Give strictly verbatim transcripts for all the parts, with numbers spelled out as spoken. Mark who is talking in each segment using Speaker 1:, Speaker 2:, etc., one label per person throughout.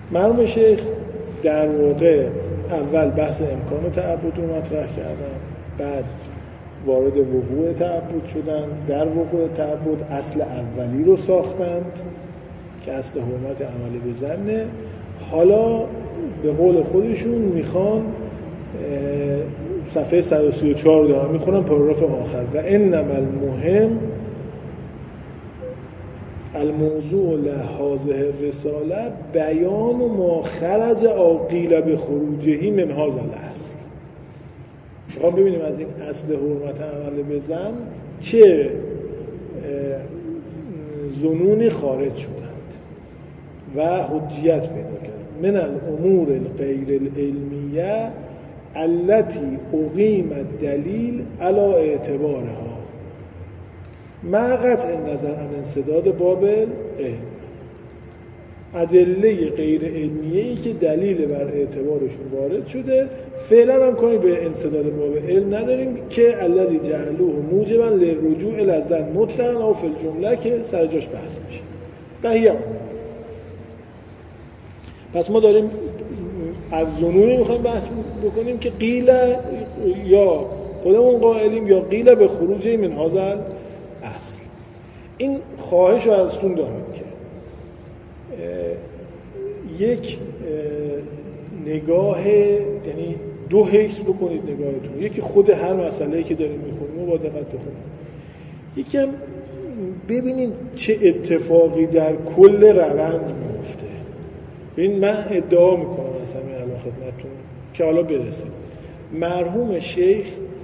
Speaker 1: مرحوم شیخ در واقع اول بحث امکان تعبد رو مطرح کردن، بعد وارد وقوع تعبد شدن. در وقوع تعبد اصل اولی رو ساختند که اصل حرمت عمل به ظنه. حالا به قول خودشون میخوان صفحه صد و سی و چهار دارم میخونم پاراگراف آخر: و انما المهم الموضوع لهذه الرساله بیان ما خرج عاقل به خروجه من هذا الاصل. میخوام ببینیم از این اصل حرمت عمل به ظن چه ظنونی خارج شدند و حجیت پیدا کردند. من الامور الغیر العلمیه التي اقیم الدلیل علی اعتبارها مع قطع نظر عن انسداد باب علم. ادله غیر علمیه‌ای که دلیل بر اعتبارشون وارد شده، فعلا هم کاری به انسداد باب علم نداریم که الذی جعلوه موجبا للرجوع الی الظن مطلقا او فی الجمله که سر جاش بحث میشه. بهیه پس ما داریم از ظنونی میخوایم بحث بکنیم که قیل یا خودمون قائلیم یا قیل به خروج من هذا اصل. این خواهش رو ازتون دارم که یک نگاه، یعنی دو حیث بکنید نگاهتون. یکی خود هر مسئله‌ای که داریم میخونیم با دقت بخونید، یکی هم ببینید چه اتفاقی در کل روند میفته. ببین من ادعا میکنم از همین الان خدمتتون که حالا برسیم، مرحوم شیخ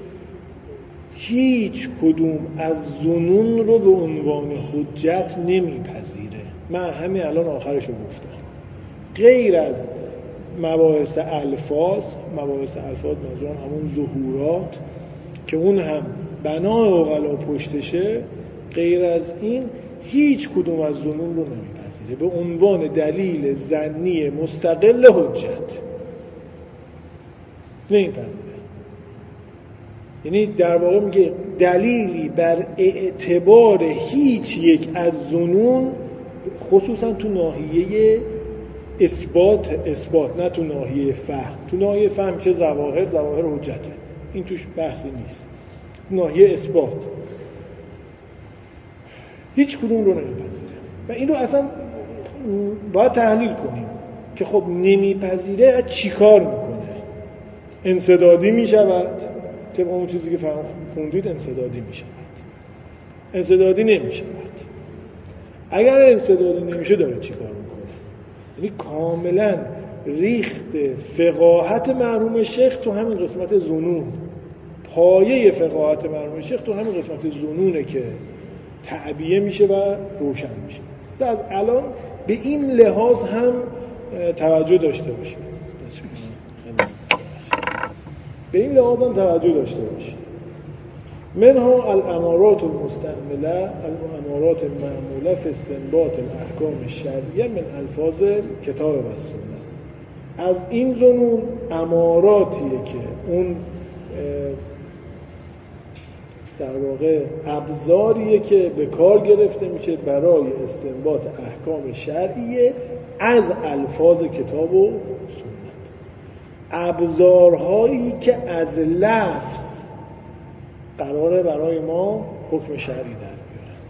Speaker 1: هیچ کدوم از ظنون رو به عنوان حجت نمیپذیره. من همین الان آخرشو گفتم. غیر از مباحث الفاظ، مباحث الفاظ منظورم همون ظهورات که اون هم بنای عقلا پشتشه، غیر از این هیچ کدوم از ظنون رو نمیپذیره به عنوان دلیل ظنی مستقل حجت نمیپذیره. یعنی در واقع میگه دلیلی بر اعتبار هیچ یک از ظنون، خصوصا تو ناحیه اثبات اثبات نه تو ناحیه فهم. تو ناحیه فهم چه ظواهر ظواهر حجته، این توش بحثی نیست. تو ناحیه اثبات هیچ کدوم رو نمیپذیره و این رو اصلا باید تحلیل کنیم که خب نمیپذیره از چی کار میکنه. انسدادی میشود، طبق اون چیزی که خوندید انسدادی میشود، انسدادی نمیشود. اگر انسدادی نمیشه داره چی کار میکنه؟ یعنی کاملا ریخت فقاهت مرحوم شیخ تو همین قسمت ظنون، پایه فقاهت مرحوم شیخ تو همین قسمت ظنونه که تعبیه میشه و روشن میشه. از الان به این لحاظ هم توجه داشته باشید، به این لحاظ هم توجه داشته باشید. منها الامارات المستعمله الامارات المعموله فی استنباط الاحکام الشرعیه من الفاظ کتاب و سنت. از این ظنون اماراتیه که اون در واقع ابزاریه که به کار گرفته میشه برای استنباط احکام شرعیه از الفاظ کتاب و سنت. ابزارهایی که از لفظ قراره برای ما حکم شرعی در بیارند.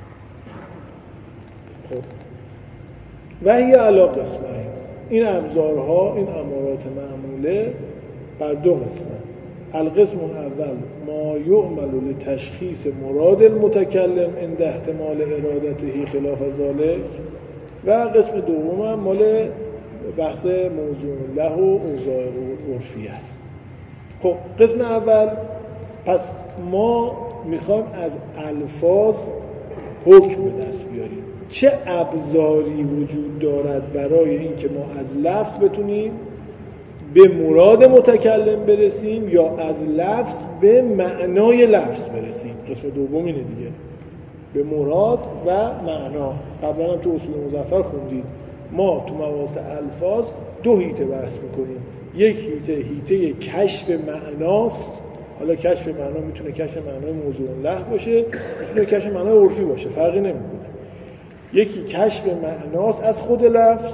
Speaker 1: خب و هی علی قسمین، این ابزارها، این امارات معموله بر دو قسمه. القسم اول ما یعمل لتشخیص مراد المتکلم عند احتمال ارادته خلاف ذلك، و قسم دوم هم مال بحث موضوع له و اوضاع عرفی است. خب قسم اول، پس ما میخوایم از الفاظ حکم به دست بیاریم. چه ابزاری وجود دارد برای اینکه ما از لفظ بتونیم به مراد متکلم برسیم یا از لفظ به معنای لفظ برسیم؟ قسم دوم اینه دیگه، به مراد و معنا. قبلا هم تو اصول مظفر خوندید ما تو مباحث الفاظ دو هیته بحث میکنیم. یک هیته هیته کشف معناست. حالا کشف معنا میتونه کشف معنای موضوع له باشه، میتونه کشف معنای عرفی باشه، فرقی نمیکنه. یکی کشف معناست از خود لفظ،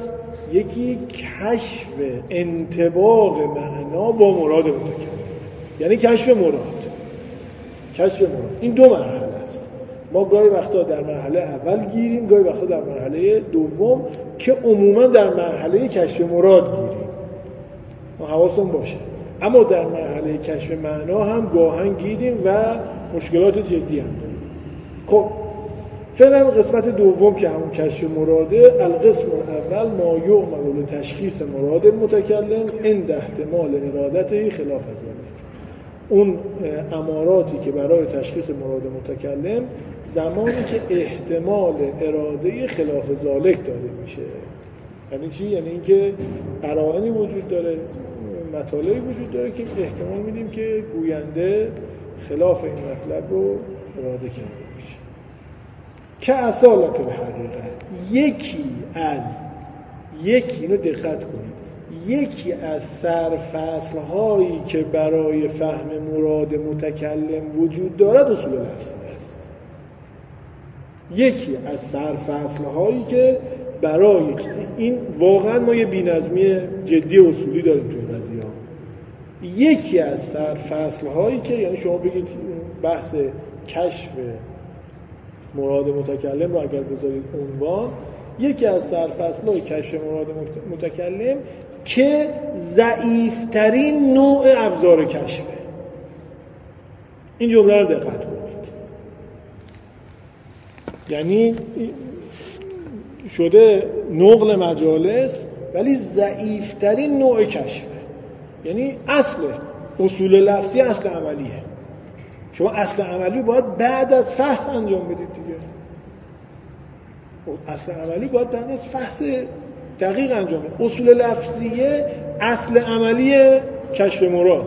Speaker 1: یکی کشف انطباق معنا با مراد متکلم، یعنی کشف مراد. کشف مراد این دو مرحله است. ما گاهی وقتا در مرحله اول گیریم، گاهی وقتا در مرحله دوم که عموما در مرحله کشف مراد گیریم. ما حواسمون باشه. اما در مرحله کشف معنا هم گاهن گیریم و مشکلات جدی هم داریم. خب فعلا قسمت دوم که همون کشف مراده، القسم الاول ما یعمل لتشخیص مراد المتکلم عند احتمال ارادته خلاف ذلک. اون اماراتی که برای تشخیص مراد متکلم زمانی که احتمال اراده خلاف ذلک داده میشه. یعنی چی؟ یعنی اینکه قرائنی وجود داره، مطالبی وجود داره که احتمال میدیم که گوینده خلاف این مطلب رو اراده کرده باشه. که اصالت الحقیقه، یکی از یکی اینو دقت کنید، یکی از سرفصل هایی که برای فهم مراد متکلم وجود دارد اصول لفظی است. یکی از سرفصل هایی که برای این واقعا ما یه بی‌نظمی جدی اصولی داریم توی قضیه ها. یکی از سرفصل هایی که یعنی شما بگید بحث کشف مراد متکلم رو اگر بذارید عنوان، یکی از سرفصل های کشف مراد متکلم که ضعیفترین نوع ابزار کشفه. این جمله رو دقت کنید. یعنی شده نقل مجالس ولی ضعیفترین نوع کشفه. یعنی اصل اصول لفظی اصل عملیه. شما اصل عملی باید بعد از فحص انجام بدید دیگه. اصل عملی باید بعد از فحص دقیق انجام بدید. اصول لفظیه اصل عملی کشف مراده.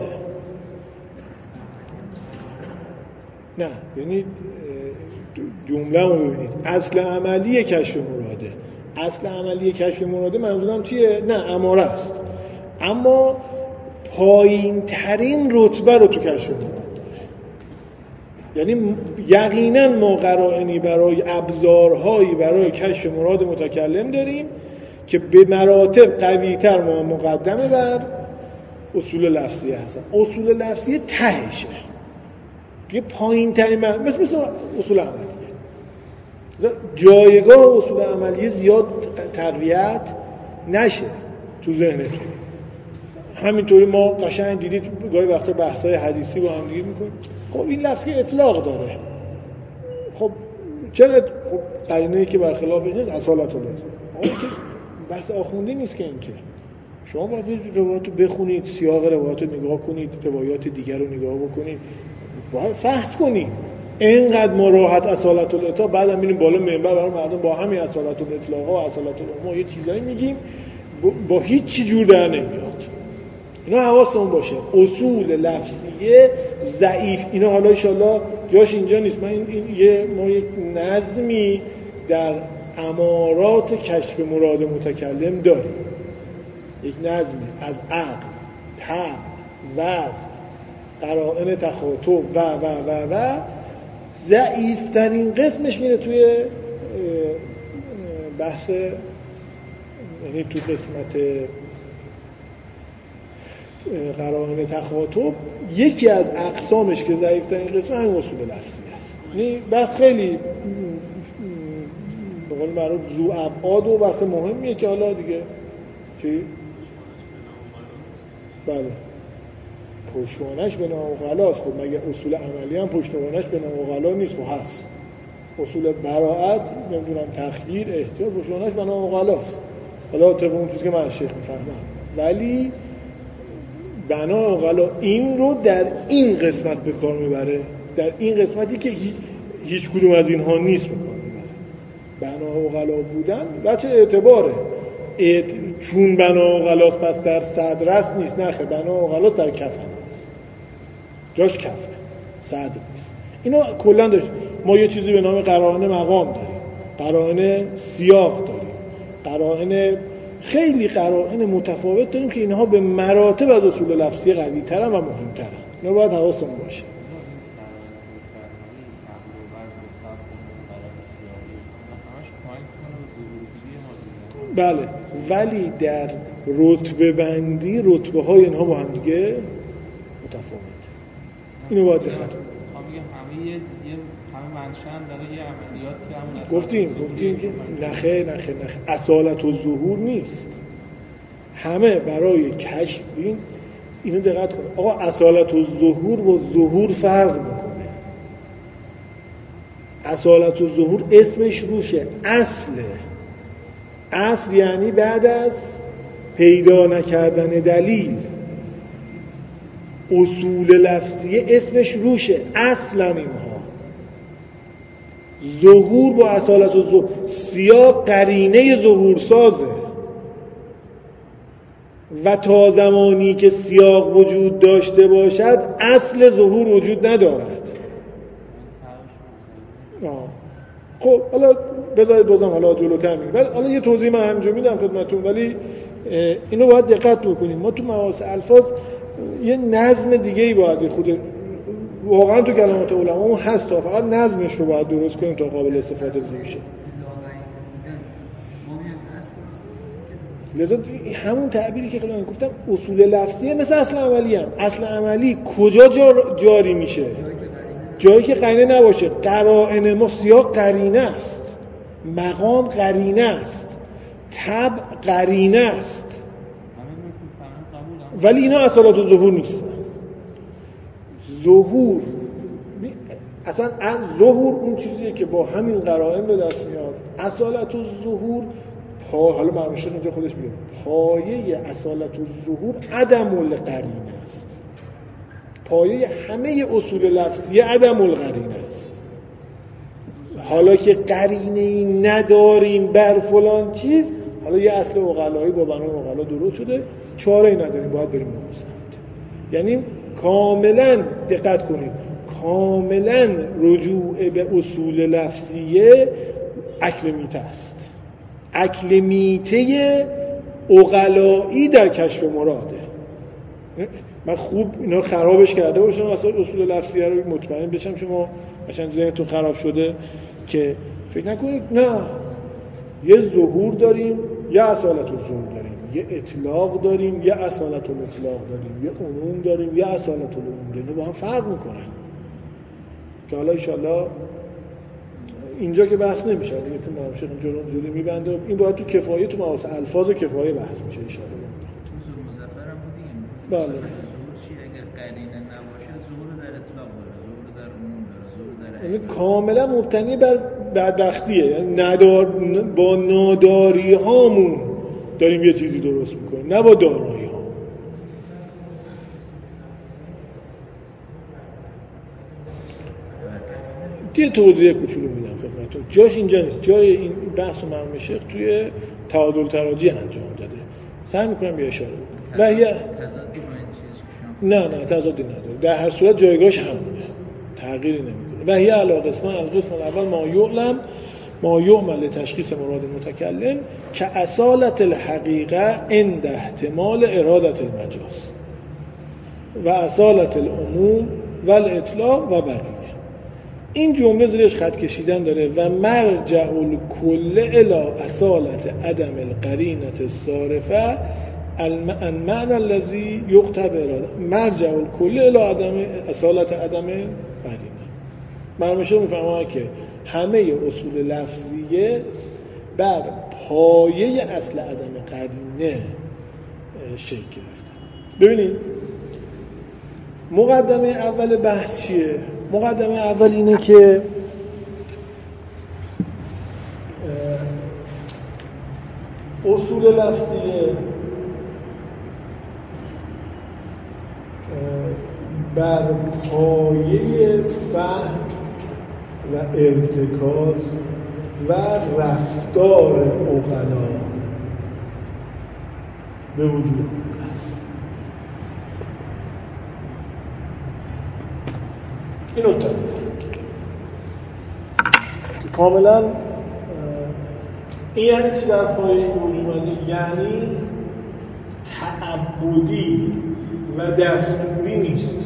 Speaker 1: نه یعنی جمله رو ببینید، اصل عملی کشف مراده. اصل عملی کشف مراده منظورم چیه؟ نه اماره است، اما پایین ترین رتبه رو تو کشف مراد داره. یعنی یقینا ما قرائنی برای ابزارهایی برای کشف مراد متکلم داریم که به مراتب قوی‌تر ما مقدمه بر اصول لفظیه هستن. اصول لفظیه تهشه دیگه، پایین ترین من... مثل مثل اصول عملیه. جایگاه اصول عملیه زیاد تقویت نشه تو ذهنتون. همینطوری ما قشنگ دیدید گاهی وقتا بحث‌های حدیثی با هم دیگه می‌کنیم. خب این لفظ که اطلاق داره، خب چرا خب قرینه‌ای که برخلاف اینه اصالت الاطلاق. آقا که بحث آخوندی نیست که این که شما باید روایت رو بخونید، سیاق روایت رو نگاه کنید، روایات دیگر رو نگاه بکنید، باید فحص کنید. اینقدر ما راحت اصالت الاطلاق بعدم میریم بالا منبر برای مردم با همین اصالت الاطلاق و اصالت العموم یه چیزایی میگیم با هیچ چی جور در نمیاد. اینا حواسمون باشه. اصول لفظیه ضعیف، اینا حالا ان شاءالله جاش اینجا نیست. من این, این یه ما یک نظمی در امارات کشف مراد متکلم داریم، یک نظمی از عقل، طبع، وضع، قرائن تخاطب و و و و ضعیفترین قسمش میره توی بحث، یعنی تو قسمت قرائن تخاطب یکی از اقسامش که ضعیفترین قسم همین اصول لفظی است. یعنی بس خیلی به قول معروف ذو ابعاد و بحث مهمیه که حالا دیگه چی؟ بله پشتوانش به نام غلاست. خب مگه اصول عملی هم پشتوانش به نام غلا نیست؟ خب هست. اصول براءت، نمیدونم تخییر، احتیاط، پشتوانش به نام غلاست. حالا طبق اون چیزی که من از شیخ میفهمم، ولی بنا غلا این رو در این قسمت به کار میبره، در این قسمتی که هیچ کدوم از اینها نیست به کار میبره. بنا غلا بودن بچه اعتباره، اعت... چون بنا غلاس پس در صدرست نیست، نه خیلی بنا غلاس در کف هست، جاش کفه، صدر نیست. اینا کلا داشت. ما یه چیزی به نام قرائن مقام داریم، قرائن سیاق داریم، قرائن خیلی قرائن متفاوت داریم که اینها به مراتب از اصول لفظی قوی ترن و مهم ترن. اینا باید حواسمون باشه. بله، ولی در رتبه بندی رتبه های اینها با هم دیگه متفاوته. اینو باید دقت کنید.
Speaker 2: همه یه همه منشأ داره یه عملیات که همون اصالت
Speaker 1: گفتیم گفتیم که نخه نخه نخه اصالت و ظهور نیست. همه برای کشف این اینو دقت کنید. آقا اصالت و ظهور با ظهور فرق میکنه. اصالت و ظهور اسمش روشه، اصله. اصل یعنی بعد از پیدا نکردن دلیل. اصول لفظیه اسمش روشه، اصلا اینها. ظهور با اصالت و ظهور، سیاق قرینه ظهور سازه و تا زمانی که سیاق وجود داشته باشد اصل ظهور وجود ندارد. آه. خب حالا بذارید بازم حالا جلوتر میگم. بعد حالا یه توضیح من همینجا میدم خدمتتون، ولی اینو باید دقت بکنیم. ما تو مباحث الفاظ یه نظم دیگه ای باید خود واقعا تو کلمات علما هست، تا فقط نظمش رو باید درست کنیم تا قابل استفاده بشه. لذا همون تعبیری که قبلا گفتم اصول لفظیه مثل اصل عملی هم. اصل عملی کجا جاری میشه؟ جایی که قرینه نباشه. قرائن ما سیاق قرینه است، مقام قرینه است، تبع قرینه است، ولی اینا اصالت و ظهور نیستن. ظهور اصلا از ظهور اون چیزیه که با همین قرائن به دست میاد. اصالت و ظهور پا حالا مرموشان اینجا خودش میگه پایه اصالت و ظهور عدم القرینه است. پایه همه اصول لفظیه عدم القرینه است. حالا که قرینه‌ای نداریم بر فلان چیز، حالا یه اصل عقلایی با بنای عقلا درست شده، چاره‌ای نداریم، باید بریم اون سمت. یعنی کاملا دقت کنید، کاملا رجوع به اصول لفظیه اکلمیته است. اکلمیته عقلایی در کشف مراده. من خوب اینا رو خرابش کرده باشم اصلا اصول لفظیه رو مطمئن بشم شما عشان ذهنتون خراب شده که فکر نکنید نه، یه ظهور داریم، یه اصالت الظهور داریم، یه اطلاق داریم، یه اصالت الاطلاق داریم، یه عموم داریم، یه اصالت العموم داریم. با هم فرق میکنن که حالا انشالله اینجا که بحث نمیشه دیگه، تو مرموشق جلو جلو میبنده. این باید تو کفایه، تو مباحث الفاظ کفایه بحث میشه انشالله.
Speaker 3: تو مظفر هم بودیم.
Speaker 1: بله.
Speaker 3: ظهور چی؟ اگر قرینه نباشه ظهور در اطلاق داره، ظهور در عموم داره، ظهور در
Speaker 1: یعنی کاملا مبتنی بر بدبختیه. یعنی ندار با ناداری هامون داریم یه چیزی درست میکنیم، نه با دارایی هامون. یه توضیح کوچولو میدم خدمتتون. جاش اینجا نیست، جای این بحث و مرموشق توی تعادل تراجی انجام داده. سعی میکنم یه اشاره بکنم. و یه نه نه تضادی نداره. در هر صورت جایگاهش همونه، تغییری نمیکنه. و هی علی قسمان، القسم الاول ما یعلم ما یعمل لتشخیص مراد المتکلم که اصالت الحقیقه عند احتمال ارادت المجاز و اصالت العموم و الاطلاق و بقیه. این جمله زیرش خط کشیدن داره و مرجع الکل الی اصالت عدم القرینه الصارفه المعنى الذي یقتضی اراده. مرجع الکل الی عدم اصالت عدم قرینه. مرموشق میفهمه که همه اصول لفظیه بر پایه اصل عدم قرینه شکل گرفتن. ببینید مقدمه اول بحث چیه؟ مقدمه اول اینه که اصول لفظیه بر پایه فهم و ارتکاز و رفتار عقلا به وجود است. این نکته کاملا این یعنی چی در پایه این وجود؟ یعنی تعبدی و دستوری نیست.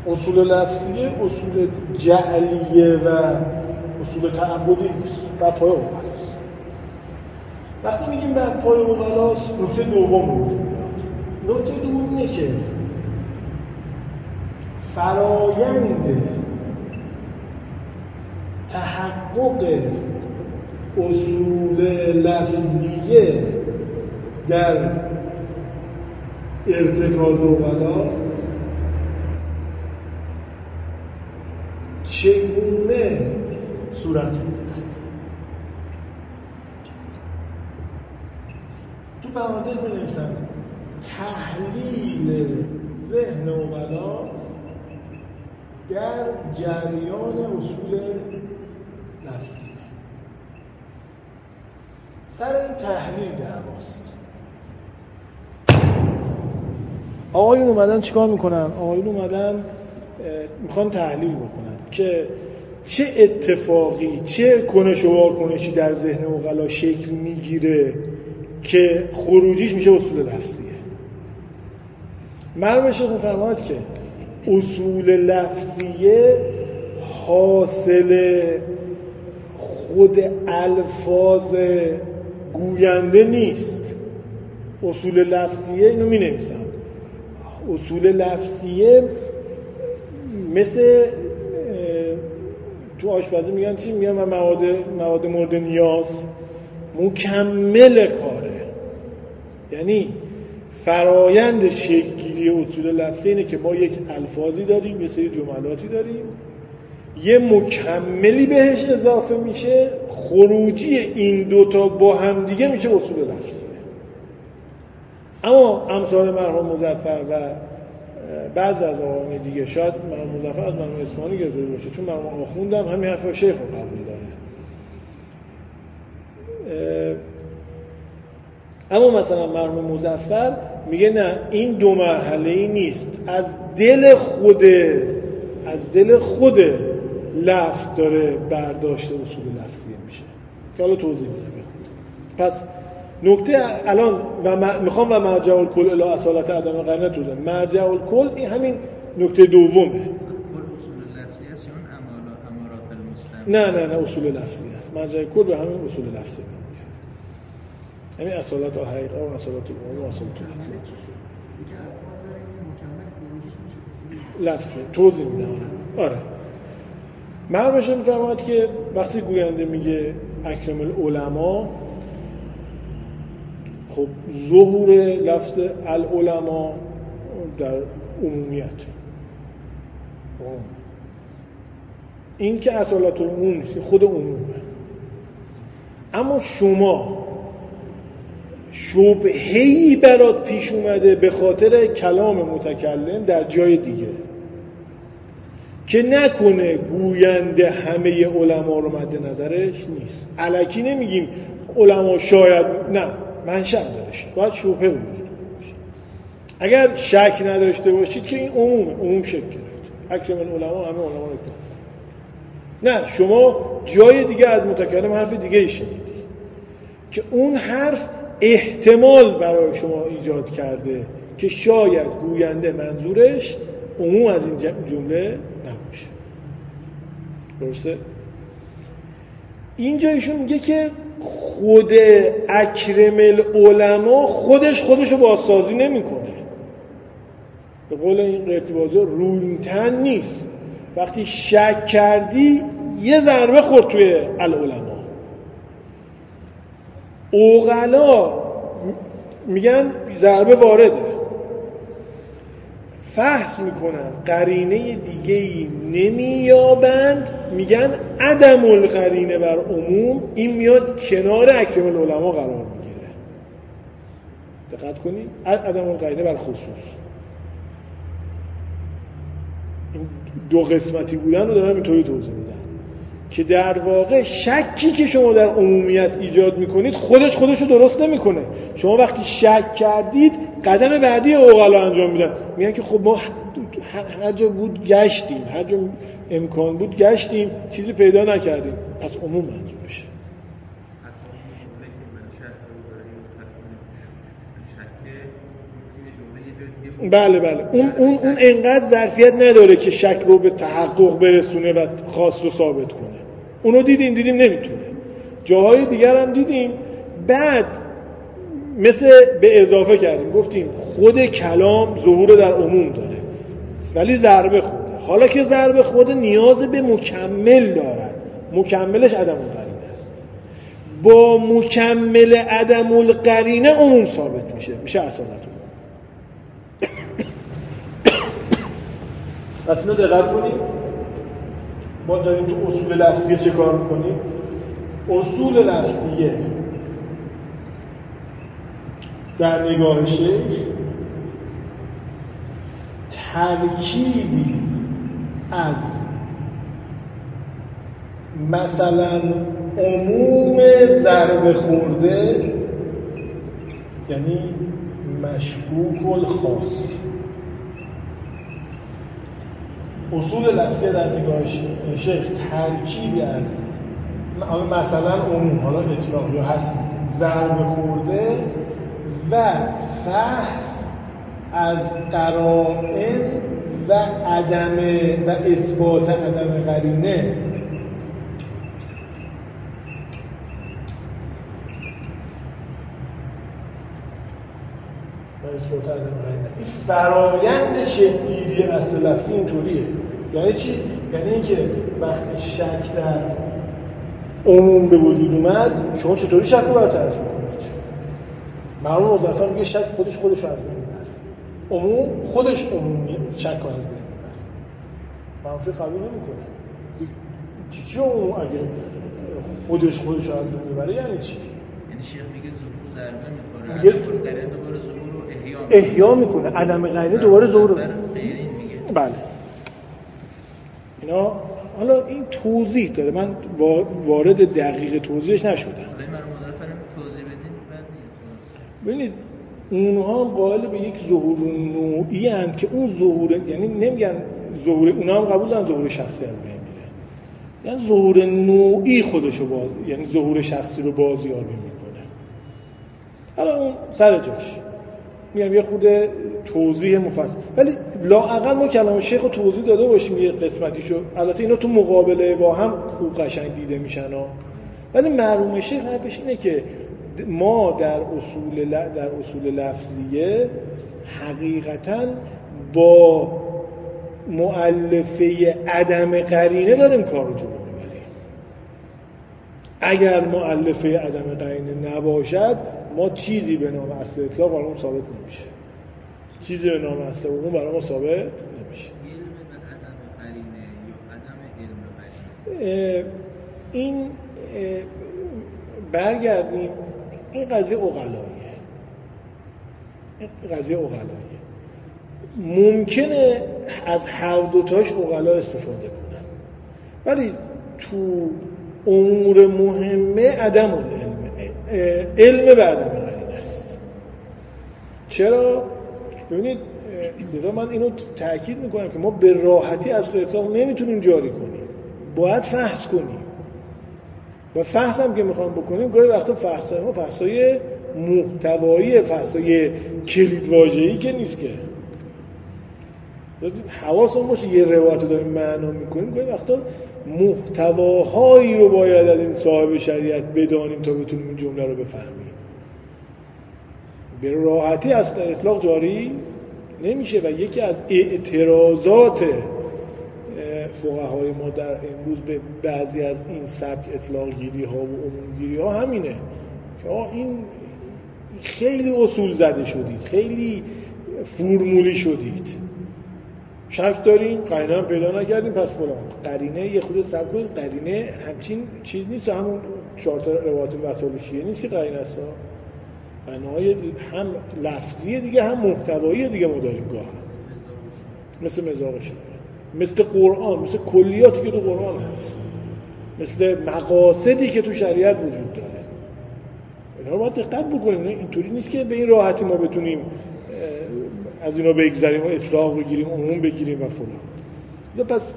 Speaker 1: اصول لفظیه اصول جعلیه و اصول تعبدی نیست، بر پای اوغلاست. وقتی میگیم بر پای اوغلاست، نکته دوم رو میاد. نکته دوم اینه که فرایند تحقق اصول لفظیه در ارتکاز اوغلا چگونه صورت می‌گیرد؟ تو پرانتز می‌نویسم تحلیل ذهن اوغلا در جریان اصول لفظی. سر این تحلیل دعواست. آقایون اومدن چیکار میکنن؟ آقایون اومدن میخوان تحلیل بکنن که چه اتفاقی، چه کنش و واکنشی در ذهن اوغلا شکل میگیره که خروجیش میشه اصول لفظیه. مرحوم شیخ میفرماید که اصول لفظیه حاصل خود الفاظ گوینده نیست. اصول لفظیه، اینو می نویسم، اصول لفظیه مثل تو آشپزی میگن چی؟ میگن مواد مواد مورد نیاز، مکمل کاره. یعنی فرایند شکل‌گیری اصول لفظی اینه که ما یک الفاظی داریم، یه سری جملاتی داریم، یه مکملی بهش اضافه میشه، خروجی این دوتا با هم دیگه میشه اصول لفظیه. اما امثال مرحوم مظفر و بعض از آقایان دیگه، شاید مرحوم مظفر از مرحوم اصفهانی گرفته باشه، چون مرحوم آخوندم همین حرف شیخ رو قبول داره. اما مثلا مرحوم مظفر میگه نه، این دو مرحله‌ای نیست، از دل خود از دل خود لفظ داره برداشت اصول لفظیه میشه که حالا توضیح میدم. پس نکته الان و م... میخوام و مرجع الکل الی اصالت عدم قرینه توضیح. مرجع الکل این همین نکته دومه.
Speaker 3: کل اصول لفظی است یا اون امارات المسلم؟
Speaker 1: نه نه نه اصول لفظی است. مرجع کل به همین اصول لفظی میگه. همین اصالت الحقیقه و اصالت العموم و اصالت لفظی توضیح میدم. آره. مرحوم شیخ میفرماید که وقتی گوینده میگه اکرم العلماء، خب ظهور لفظ العلماء در عمومیت، این که اصالت العموم نیست، خود عمومه. اما شما شبهه‌ای برات پیش اومده به خاطر کلام متکلم در جای دیگه که نکنه گوینده همه علما رو مد نظرش نیست. الکی نمیگیم علما شاید، نه، منشأ دارش، باید شبهه وجود باشه. اگر شک نداشته باشید که این عمومه، عموم شکل گرفت، اکرم العلما همه علما رو. نه، شما جای دیگه از متکلم حرف دیگه ای شنیدی که اون حرف احتمال برای شما ایجاد کرده که شاید گوینده منظورش عموم از این جمله نباشه. درسته؟ اینجا ایشون میگه که خود اکرم العلما خودش خودشو بازسازی نمیکنه. به قول این قرطیبازی روینتن نیست. وقتی شک کردی یه ضربه خورد توی العلما. اوغلا میگن ضربه وارده، فحص میکنن قرینه دیگه‌ای نمییابند، میگن عدم القرینه بر عموم، این میاد کنار اکرم العلما قرار میگیره. دقت کنید، عدم القرینه بر خصوص، این دو قسمتی بودن رو دارم اینطوری توضیح میدم که در واقع شکی که شما در عمومیت ایجاد میکنید خودش خودش رو درست نمیکنه. شما وقتی شک کردید قدم بعدی اوغلا انجام میدن، میگن که خب ما هر جا بود گشتیم، هر جا امکان بود گشتیم، چیزی پیدا نکردیم، پس عموم منظورشه.
Speaker 4: شک ممکنه جمله یه جای دیگه
Speaker 1: بله بله اون اون اون انقدر ظرفیت نداره که شک رو به تحقق برسونه و خاص رو ثابت کنه. اونو دیدیم دیدیم نمیتونه. جاهای دیگر هم دیدیم. بعد مثل به اضافه کردیم گفتیم خود کلام ظهور در عموم داره ولی ضربه خورده. حالا که ضربه خورده نیاز به مکمل دارد. مکملش عدم القرینه است. با مکمل عدم القرینه عموم ثابت میشه. میشه اصالت عموم. پس اینو دقت کنیم. ما داریم تو اصول لفظیه چه کار میکنیم؟ اصول لفظیه در نگاه شیخ ترکیبی از مثلا عموم ضرب خورده یعنی مشکوک الخاص. اصول لفظیه در نگاه شیخ ترکیبی از مثلا عموم حالا اطلاق یا هست ضرب خورده و فحص از قرائن و عدم و اثبات عدم قرینه و اثبات عدم قرینه. این فرایند شکل‌گیری اصل لفظی اینطوریه. یعنی چی؟ یعنی اینکه وقتی شک در عموم به وجود اومد شما چطوری شک رو برطرف میکنید؟ مرحوم مظفر میگه شک خودش خودش رو از بین میبره. عموم خودش عمومی شک رو از بین میبره. منفی قبول نمیکنه. چی چی عموم اگه خودش خودش رو از بین میبره یعنی چی؟
Speaker 3: یعنی شیخ میگه ظهور ضربه میخوره.
Speaker 1: میگه
Speaker 3: قرینه دوباره ظهور رو احیا میکنه.
Speaker 1: احیا میکنه. عدم قرینه دوباره ظهور رو
Speaker 3: میگه.
Speaker 1: بله. اینا حالا این توضیح داره. من وارد دقیق توضیحش نشدم.
Speaker 3: حالا مرحوم مظفر توضیح بدین بعد
Speaker 1: ببینید اونها هم قائل به یک ظهور نوعی اند که اون ظهور یعنی نمیگن ظهور اونها هم قبول دارن ظهور شخصی از بین میره. یعنی ظهور نوعی خودشو باز یعنی ظهور شخصی رو بازیابی میکنه. حالا اون سر جاش. میگم یه خود توضیح مفصل ولی لااقل ما کلام شیخ رو توضیح داده باشیم یه قسمتیشو. البته اینا تو مقابله با هم خوب قشنگ دیده میشن ها. ولی مرحوم شیخ حرفش اینه که ما در اصول در اصول لفظیه حقیقتاً با مؤلفه عدم قرینه داریم کار رو جلو میبریم. اگر مؤلفه عدم قرینه نباشد ما چیزی به نام اصل اطلاق برامون ثابت نمیشه. چیزی به نام اصل عموم برامون ثابت نمیشه.
Speaker 3: علم و عدم قرینه یا عدم علم و قرینه
Speaker 1: این برگردیم این قضیه عقلاییه. این قضیه عقلاییه. ممکنه از هر دوتاش عقلا استفاده کنن ولی تو امور مهمه عدم العلم علم به عدم قرینه است. چرا؟ ببینید لذا من اینو تأکید میکنم که ما به راحتی از اطلاق نمیتونیم جاری کنیم. باید فحص کنیم و فحص هم که میخوام بکنیم گاهی وقتا فحصای ما فحصای محتوایی فحصای کلیدواژه‌ای که نیست که حواسمون باشه یه روایت رو داریم معنا میکنیم گاهی وقتا محتواهایی رو باید از این صاحب شریعت بدانیم تا بتونیم این جمله رو بفهمیم. به راحتی اصلا اطلاق جاری نمیشه و یکی از اعتراضات فقهای ما در امروز به بعضی از این سبک اطلاق گیری ها و عموم گیری ها همینه که آه این خیلی اصول زده شدید، خیلی فرمولی شدید، شک دارین، قرینه هم پیدا نکردین پس فلان. قرینه یه خود صبر کنید، قرینه همچین چیز نیست، همون چهار تا روایت وصال شیعه نیست که قرینه است. بنای هم لفظی دیگه هم محتوایی دیگه ما داریم گاه مثل مزاق شده، مثل قرآن، مثل کلیاتی که تو قرآن هست، مثل مقاصدی که تو شریعت وجود داره. اینا رو باید دقت بکنیم. اینطوری نیست که به این راحتی ما بتونیم از اینا بگذریم و اطلاق بگیریم، عموم بگیریم و فلان. پس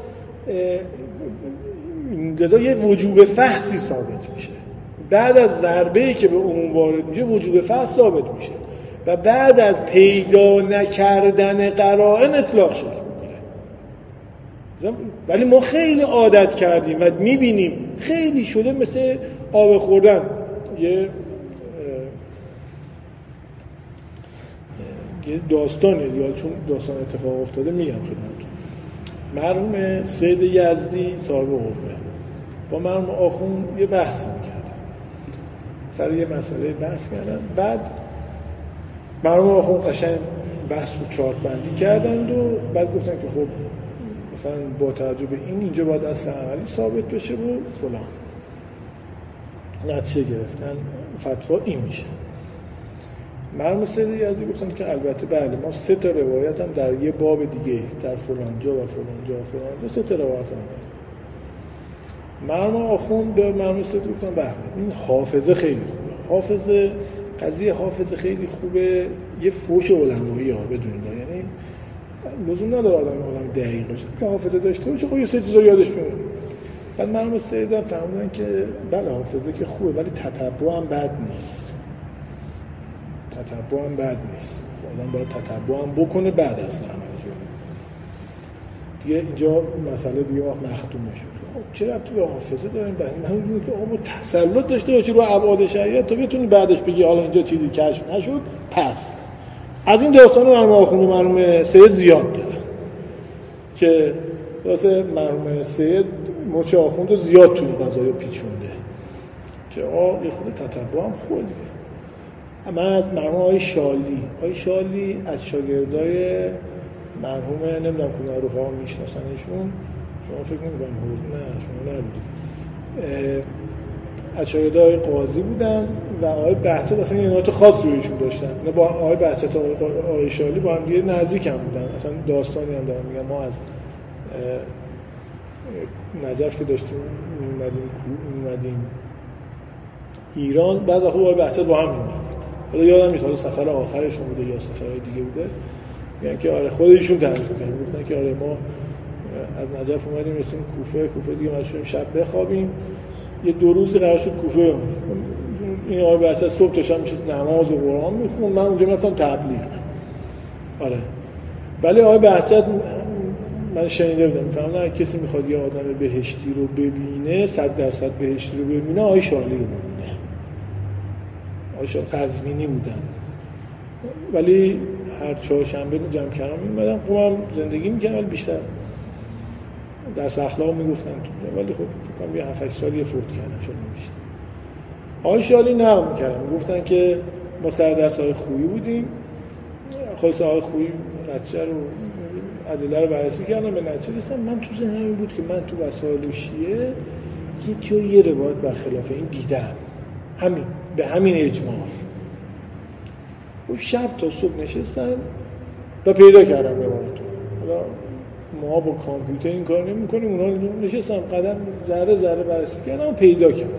Speaker 1: لذا یه وجوب فحصی ثابت میشه. بعد از ضربه‌ای که به عموم وارد میشه وجوب فحص ثابت میشه. و بعد از پیدا نکردن قرائن اطلاق شکل میگیره. ولی ما خیلی عادت کردیم و میبینیم خیلی شده مثل آب خوردن. یه یه داستانه یا چون داستان اتفاق افتاده میگم خدمتتون. مرحوم سید یزدی صاحب قوه با مرحوم آخوند یه بحث میکردن، سر یه مسئله بحث کردن. بعد مرحوم آخوند قشنگ بحث رو چارت بندی کردند و بعد گفتن که خب مثلا با توجه به این اینجا باید اصل عملی ثابت بشه و فلان. نتیجه گرفتن فتوا این میشه. مرحوم سید یزدی گفتن که البته بله ما سه تا روایت هم در یه باب دیگه در فلان جا و فلان جا و فلان جا سه تا روایت هم داریم. مرحوم آخوند به مرحوم سید گفتن بله این حافظه خیلی خوبه. حافظه قضیه حافظه خیلی خوبه یه فوش علمایی ها بدونید، یعنی لزوم نداره آدم آدم دقیق باشه که حافظه داشته باشه، خب یه سه چیز رو یادش میمونه. بعد مرحوم سید هم فهمیدن که بله حافظه که خوبه ولی تتبع هم بد نیست. تتبع هم بد نیست. آدم باید تتبع هم بکنه بعد از عمل جو. دیگه اینجا مسئله دیگه وقت مختوم نشد. خب چه ربطی به حافظه داریم؟ بعد من میگم که آقا تسلط داشته باشی رو ابعاد شریعت تا بتونی بعدش بگی حالا اینجا چیزی کشف نشد. پس از این داستان مرحوم آخوند مرحوم سید زیاد داره که واسه مرحوم سید مچ آخوند رو زیاد توی قضایا پیچونده که آقا یه خود تتبع هم خوبه دیگه. من از مرحوم آقای شالی آقای شالی از شاگردای مرحوم نمیدونم کدوم رفقا میشناسنشون، شما فکر نمی‌کنم حضور نه شما نبودید، از شاگردای قاضی بودن و آقای بهجت اصلا یه نوت خاصی بهشون داشتن. نه با آقای بهجت و آقای شالی با هم یه نزدیک هم بودن، اصلا داستانی هم دارم میگم ما از نجف که داشتیم میومدیم میومدیم ایران بعد آخه آقای بهجت با هم میومدیم، حالا یادم نیست حالا سفر آخرشون بوده یا سفرهای دیگه بوده، میگن که آره خود ایشون تعریف می‌کنن گفتن که آره ما از نجف اومدیم رسیدیم کوفه کوفه دیگه ما شدیم شب بخوابیم، یه دو روزی قرار شد کوفه این آقای بچه صبح تا شب میشه نماز و قرآن میخوند، من اونجا میرفتم تبلیغ. آره ولی آقای بهجت من شنیده بودم میفهمم کسی میخواد یه آدم بهشتی رو ببینه صد درصد بهشتی رو ببینه آقای شالی رو ببینه. آقای شالی قزوینی بودن ولی هر چهارشنبه جمع کردم میومدم قومم زندگی میکنم ولی بیشتر درس اخلاق میگفتن تو، ولی خب فکر کنم یه هفت هشت سالی فوت کردن شد بیشتر. آقای شالی نقل میکردن میگفتن که ما سر درس‌های خویی بودیم، خلاص آقای خویی نتیجه رو ادله رو بررسی کردم به نتیجه رسیدم من تو ذهنم این بود که من تو وسائل شیعه یه جایی یه روایت برخلاف این دیدم، همین به همین اجمال. و شب تا صبح نشستم و پیدا کردم روایتو. حالا ما با کامپیوتر این کار نمی کنیم، اونا نشستم قدم ذره ذره بررسی کردم و پیدا کردم.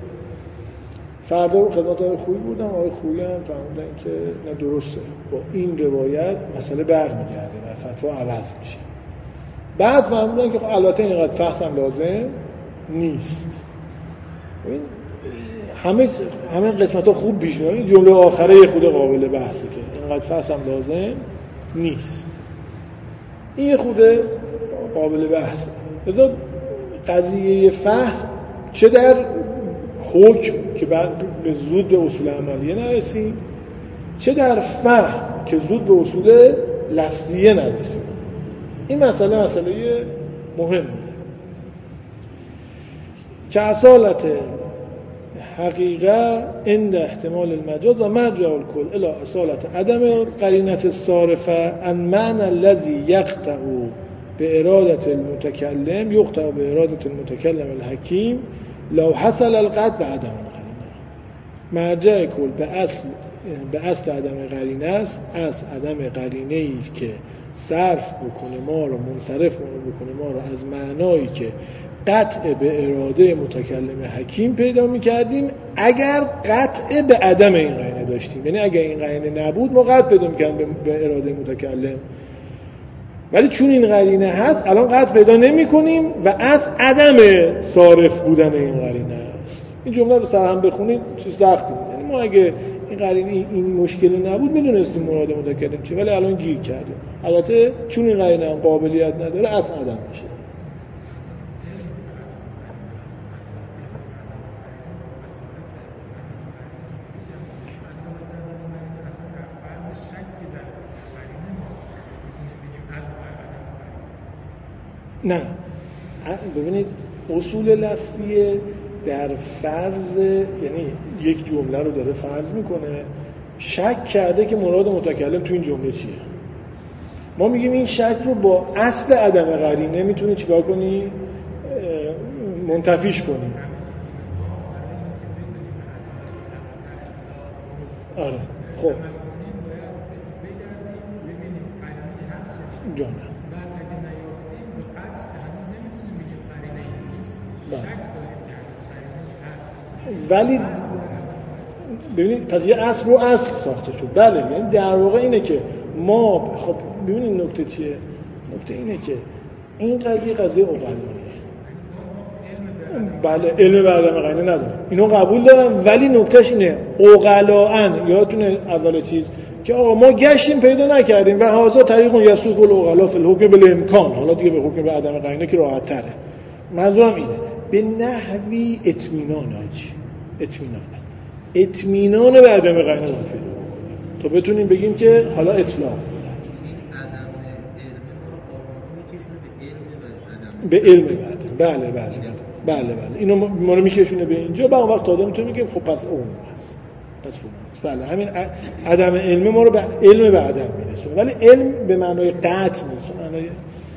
Speaker 1: فردا خدمت آقای خویی بودم، آقای خویی هم فهمیدن که نه درسته با این روایت مسئله برمیگرده و فتوا عوض میشه. بعد فهمیدن که خب البته اینقدر فحص هم لازم نیست. این همه همه قسمت‌ها خوب پیش میاد، این جمله آخره یه خود قابل بحثه که اینقدر فحص هم لازم نیست. این یه خود قابل بحثه. لذا قضیه فحص چه در حکم که بعد به زود به اصول عملیه نرسیم، چه در فهم که زود به اصول لفظیه نرسیم، این مسئله مسئله مهمه که اصالت حقیقه عند احتمال المجاز و مرجع الکل الی اصالت عدم قرینت الصارفه ان معنی الذی یقطع به اراده المتکلم یقطع به اراده المتکلم الحکیم لو حصل القطع به عدم قرینه. مرجع کل به اصل به اصل عدم قرینه است، از عدم قرینه ای که صرف بکنه ما رو منصرف بکنه ما رو از معنایی که قطع به اراده متکلم حکیم پیدا می‌کردیم اگر قطع به عدم این قرینه داشتیم، یعنی اگر این قرینه نبود ما قطع پیدا می‌کردیم به اراده متکلم، ولی چون این قرینه هست الان قطع پیدا نمی‌کنیم و از عدم صارف بودن این قرینه است. این جمله رو سرهم بخونید چیز سختی نیست. یعنی ما اگه این قرینه این مشکلی نبود میدونستیم مراد متکلم چیه، ولی الان گیر کردیم. البته چون این قرینه هم قابلیت نداره اصل عدم میشه. نه ببینید اصول لفظیه در فرض، یعنی یک جمله رو داره فرض میکنه، شک کرده که مراد متکلم تو این جمله چیه. ما میگیم این شک رو با اصل عدم قرینه میتونی چیکار کنی؟ منتفیش کنی. آره خب جانم ولی ببینید پس یه اصل رو اصل ساخته شد. بله یعنی در واقع اینه که ما خب ببینید نکته چیه؟ نکته اینه که این قضیه قضیه عقلاییه. بله علم به عدم قرینه نداره، اینو قبول دارم، ولی نکتهش اینه عقلاً یادتونه اول چیز که آقا ما گشتیم پیدا نکردیم و هذا طریق یسوق العقلا فی الحکم بالامکان. حالا دیگه به حکم به عدم قرینه که راحت تره. منظورم اینه به نحوی اطمینان هاچی اطمینان اطمینان به عدم قرینه باید پیدا بکنیم تا بتونیم بگیم که حالا اطلاق دارد. به علم بعد بله بله بله بله اینو ما رو میکشونه به اینجا. بعد اون وقت آدم میتونه بگیم خب پس اون هست پس اون هست. بله همین عدم علم ما رو به علم به عدم میرسونه، ولی علم به معنای قطع نیست، به معنای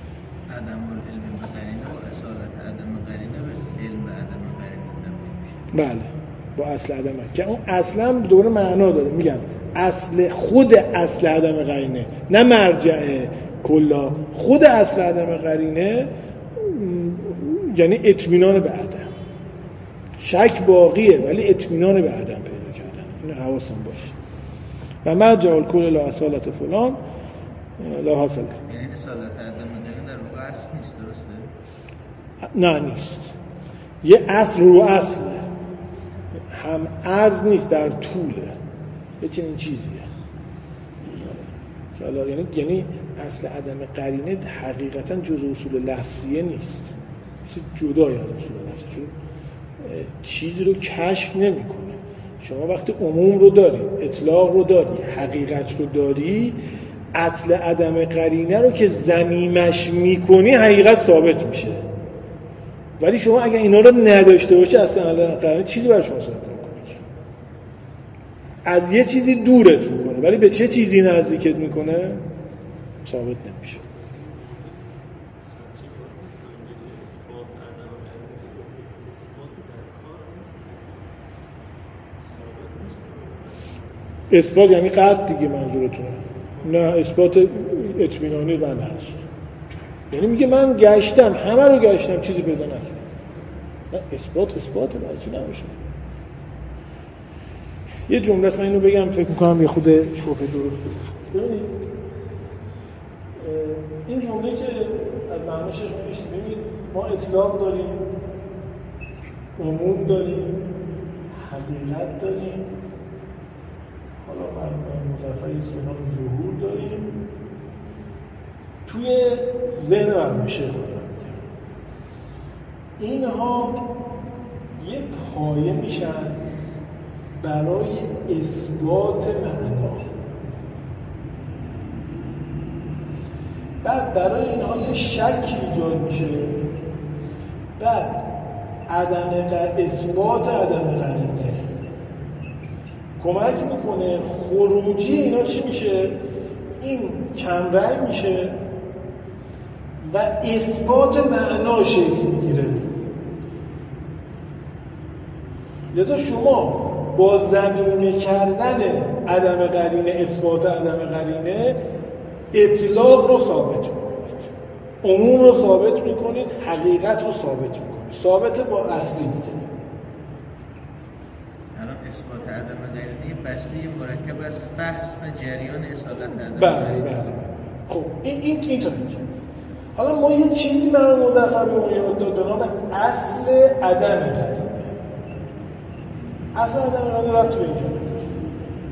Speaker 1: بله با اصل عدم که اون اصلا دوباره معنا داره. میگم اصل خود اصل عدم قرینه نه مرجع کلا، خود اصل عدم قرینه یعنی اطمینان به عدم. شک باقیه ولی اطمینان به عدم پیدا کردن. اینو حواسم باشه. و مرجع الکل لا اصالت فلان لا حاصل.
Speaker 3: یعنی اصالت عدم قرینه در واقع اصل نیست، درسته؟
Speaker 1: نه نیست. یه اصل رو اصله، هم عرض نیست در طوله، یه چنین چیزیه. یعنی یعنی اصل عدم قرینه حقیقتا جزء اصول لفظیه نیست، جدا از اصول لفظی، چون چیزی رو کشف نمی‌کنه. شما وقتی عموم رو داری، اطلاق رو داری، حقیقت رو داری، اصل عدم قرینه رو که ضمیمش می‌کنی حقیقت ثابت میشه. ولی شما اگر اینا رو نداشته باشه اصلا عدم قرینه چیزی برای شما ثابت نمی‌کنه. از یه چیزی دورت می‌کنه ولی به چه چیزی نزدیکت می‌کنه ثابت نمیشه. اثبات یعنی قطع دیگه منظورتونه؟ نه اثبات اطمینانی من هست. یعنی میگه من گشتم همه رو گشتم چیزی پیدا نکردم. نه اثبات اثباته برای چی نمیشه؟ یه جمله است من اینو بگم فکر می‌کنم یه خود شبهه درست ببینید این جمله که از معناش میشه ببینید ما اطلاق داریم، عموم داریم، حقیقت داریم، حالا مضافه سونا ظهور داریم. توی ذهن مرموشه خود رو میگم اینها یه پایه میشن برای اثبات معنا. بعد برای اینها یه شک ایجاد میشه، بعد عدم اثبات عدم قرینه کمک میکنه خروجی اینا چی میشه؟ این کم رأی میشه و اثبات معنا شکل میگیره. لذا شما با ضمیمه کردن عدم قرینه اثبات عدم قرینه اطلاق رو ثابت میکنید، عموم رو ثابت میکنید، حقیقت رو ثابت میکنید. ثابت با اصلی دیگه.
Speaker 3: الان اثبات عدم قرینه بسته مرکب از فحص و جریان اصالت عدم
Speaker 1: بله
Speaker 3: قرینه.
Speaker 1: بله بله. خب این این این تا اینجا. حالا ما یه چیزی برای مدفع به اون یاد داد به نام اصل عدم قرینه. اصل عدم قرینه ربطی به اینجا نداره.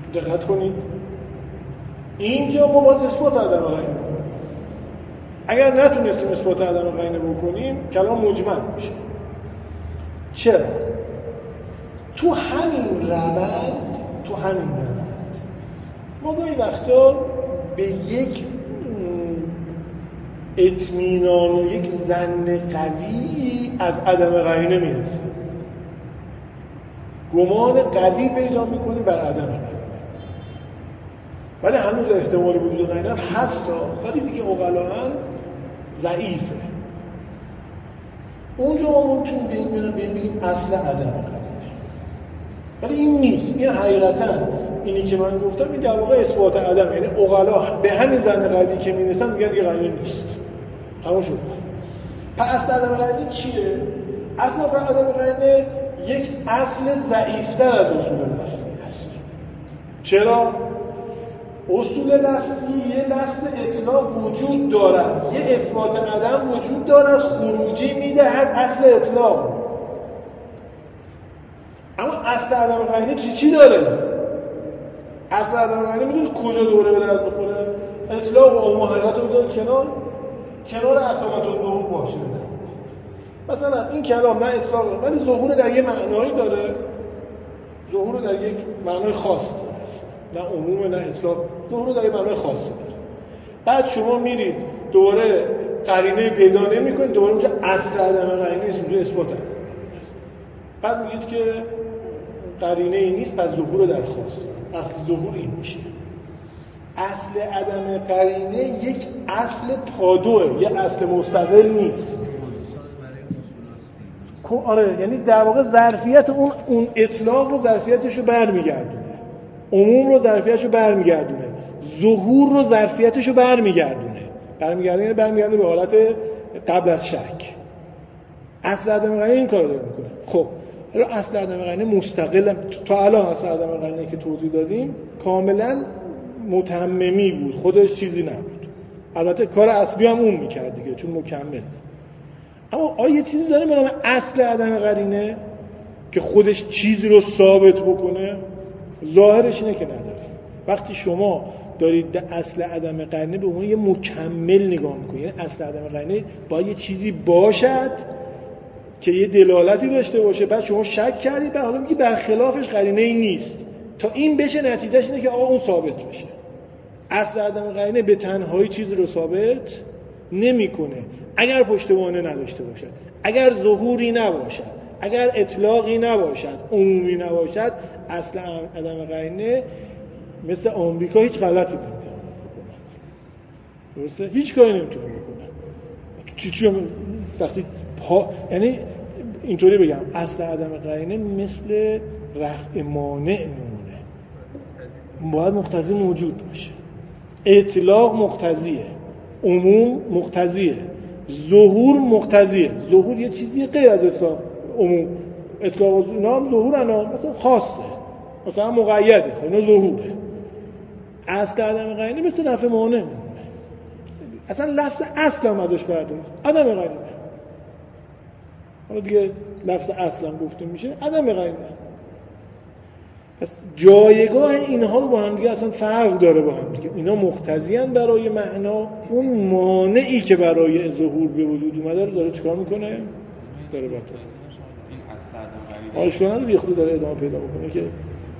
Speaker 1: دقت کنید اینجا ما باید اثبات عدم قرینه بکنیم. اگر نتونستیم اثبات عدم قرینه بکنیم کلام مجمل میشه. چرا؟ تو همین روند تو همین روند ما گاهی وقتا به یک اطمینان و یک ظن قوی از عدم قرینه میرسیم، گمان قوی پیدا میکنیم بر عدم قرینه، ولی هنوز احتمال وجود قرینه هست، ولی دیگه عقلاً ضعیفه. اونجا ما ممکنیم به این بگیم اصل عدم قرینه، ولی این نیست. این حقیقتاً اینی که من گفتم این در واقع اثبات عدم، یعنی عقلا به همین ظن قوی که میرسن میگن دیگه قرینه نیست، تموم شد. پس اصل عدم قرینه چیه؟ اصل عدم قرینه یک اصل ضعیفتر از اصول لفظی است. چرا؟ اصول لفظی یه لفظ اطلاق وجود دارد، یه اثبات عدم وجود دارد، خروجی میدهد اصل اطلاق. اما اصل عدم قرینه چی چی داره؟ اصل عدم قرینه میدونید کجا دوره به درد میخوره؟ اطلاق و عموم حقیقت رو بذاره کنار، کنار اصالت و ظهور باشه بده. مثلا این کلام نه اطلاق ولی ظهور در یه معنایی داره، ظهور در یک معنای خاص داره، نه عموم نه اطلاق، ظهور در یک معنای خاصی داره. بعد شما میرید دوباره قرینه پیدا نمی‌کنید، دوباره اونجا اصل عدم قرینه نیست، اونجا اثبات عدم قرینه است. بعد میگید که قرینه ای نیست، پس ظهور در خاص داره. اصل ظهور این میشه. اصل عدم قرینه یک اصل پادوه، یک اصل مستقل نیست. آره، یعنی در واقع ظرفیت اون اون اطلاق رو ظرفیتش رو برمیگردونه، عموم رو ظرفیتش رو برمیگردونه، ظهور رو ظرفیتش رو برمیگردونه. برمیگردونه برمیگردونه به حالت قبل از شک. اصل عدم قرینه این کارو داره میکنه. خب حالا اصل عدم قرینه مستقل تا الان اصل عدم قرینه که توضیح دادیم کاملا متممی بود، خودش چیزی نبود. البته کار اصلی هم اون میکرد دیگه چون مکمل. اما آیا یه چیزی داره به نام اصل عدم قرینه که خودش چیزی رو ثابت بکنه؟ ظاهرش اینه که نداره. وقتی شما دارید به اصل عدم قرینه به اون یه مکمل نگاه میکنید، یعنی اصل عدم قرینه باید یه چیزی باشد که یه دلالتی داشته باشه، بعد شما شک کردید بعد حالا میگید برخلافش قرینه ای نیست، تا این بشه نتیجهش اینه که آقا اون ثابت بشه. اصل عدم قرینه به تنهایی چیزی رو ثابت نمیکنه اگر پشتوانه نداشته باشد، اگر ظهوری نباشد، اگر اطلاقی نباشد، عمومی نباشد. اصل عدم قرینه مثل آمریکا هیچ غلطی نمیتونه بکنه، درسته؟ هیچ کاری نمیتونه بکنه. چی چی وقتی پا... یعنی اینطوری بگم اصل عدم قرینه مثل رفع مانع میمونه، باید مقتضی موجود باشه. اطلاق مقتضیه، عموم مقتضیه، ظهور مقتضیه. ظهور یه چیزی غیر از اطلاق، عموم اطلاق اینا هم ظهور انا مثلا خاصه، مثلا مقیده، اینا ظهوره. اصل عدم قرینه مثل رفع مانع میمونه. اصلا لفظ اصل هم ازش بردارید، عدم قرینه. حالا دیگه لفظ اصل هم گفته میشه عدم قرینه. پس جایگاه اینها رو با هم دیگه اصلا فرق داره با هم دیگه. اینا مقتضیان برای معنا، اون مانعی که برای ظهور به وجود اومده رو داره چیکار میکنه؟ داره باطل. این اصل عدم قرینه آشکار نداره، یه خود داره ادامه پیدا میکنه که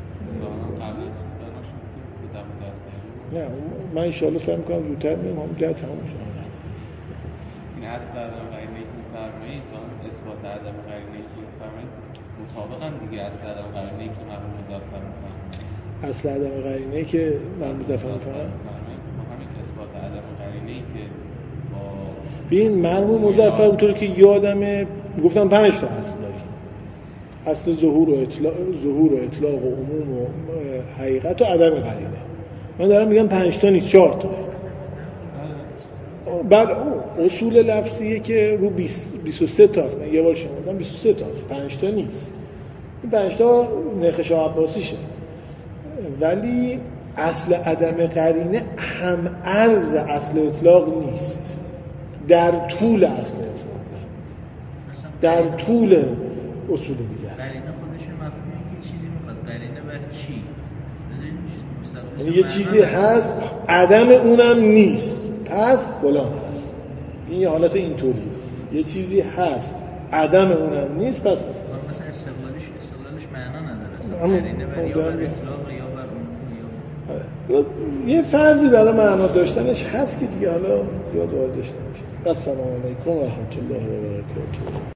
Speaker 1: نه من ان شاء الله سعی میکنم زودتر بریم هم دیگه تموم شه.
Speaker 2: این اصل عدم قرینه که می‌فرمایید با اثبات عدم قرینه که می‌فرمایید مسابقاً دیگه اصل عدم قرینه که مرحوم مظفر می‌فرمایید.
Speaker 1: اصل عدم قرینه که مرحوم مظفر می‌فرمایید
Speaker 2: ما همین اثبات عدم قرینه که با
Speaker 1: ببین مرحوم مظفر اونطوری که یادمه گفتم پنج تا اصل داریم. اصل ظهور و اطلاق، ظهور و اطلاق و عموم و حقیقت و عدم قرینه. من دارم میگم پنج تا نیست، چهار تا. بعد اصول لفظیه که رو بیست و سه تا است. من یه بار شمردم بیست و سه تا است، پنج تا نیست. این پنج تا نرخ شاه عباسیشه. ولی اصل عدم قرینه هم عرض اصل اطلاق نیست. در طول اصل اطلاق، در طول اصول دیگه است.
Speaker 3: قرینه خودش مفهومی که چیزی میخواد قرینه بر چی؟ بذارید میشه
Speaker 1: یعنی یه چیزی هست عدم اونم نیست پس فلان هست. این یه حالت اینطوریه. یه چیزی هست عدم اونم نیست پس مثلا
Speaker 3: مثلا استقلالش استقلالش معنا نداره. اصلا قرینه بر یا بر اطلاق یا بر اون
Speaker 1: یا یه فرضی برای معنا داشتنش هست که دیگه حالا زیاد واردش نمیشه. السلام علیکم و رحمت الله و برکاته.